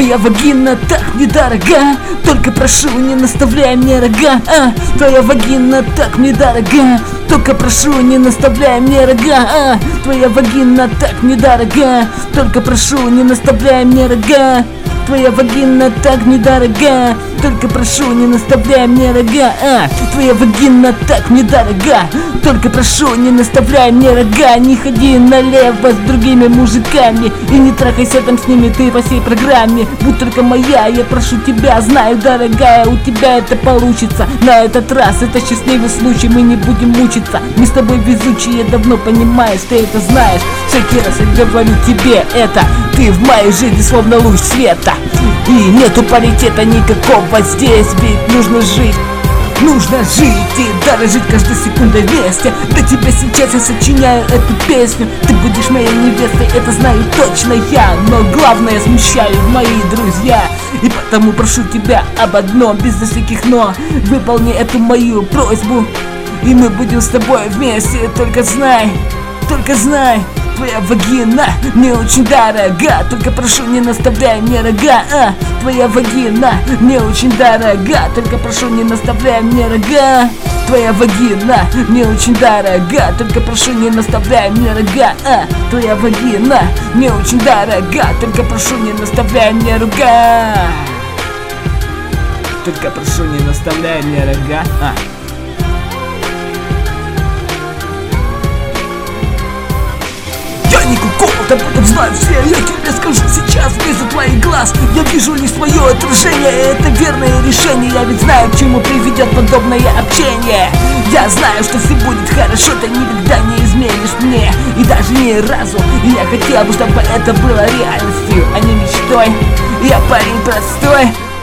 Твоя вагина так недорога, только прошу, не наставляй мне рога. Твоя вагина так недорога, только прошу, не наставляй мне рога. Твоя вагина так недорога, только прошу, не наставляй мне рога. Твоя вагина так недорога, только прошу, не наставляй мне рога. Твоя вагина так недорога, только прошу, не наставляй мне рога. Не ходи налево с другими мужиками и не трахайся там с ними ты по всей программе. Будь только моя, я прошу тебя, знаю, дорогая, у тебя это получится. На этот раз это счастливый случай, мы не будем мучиться. Мы с тобой везучие, давно понимаешь, ты это знаешь. Всякий раз я говорю тебе это, ты в моей жизни словно луч света. И нету паритета никакого здесь, ведь нужно жить. Нужно жить и дорожить каждой секундой вместе. Для тебя сейчас я сочиняю эту песню. Ты будешь моей невестой, это знаю точно я. Но главное, смущают мои друзья. И потому прошу тебя об одном, без всяких но. Выполни эту мою просьбу, и мы будем с тобой вместе. Только знай, твоя вагина не очень дорога, только прошу, не наставляй мне рога. Твоя вагина не очень дорога, только прошу, не наставляй мне рога. Твоя вагина не очень дорога, только прошу, не наставляй мне рога. Твоя вагина не очень дорога, только прошу, не наставляй мне рога. Только прошу, не наставляй мне рога. Я не кукол, об этом знают все. Я тебе скажу сейчас, вижу твоих глаз. Я вижу лишь твое отражение, это верное решение. Я ведь знаю, к чему приведет подобное общение. Я знаю, что все будет хорошо, ты никогда не изменишь мне, и даже ни разу. И я хотел бы, чтобы это было реальностью, а не мечтой. Я парень простой.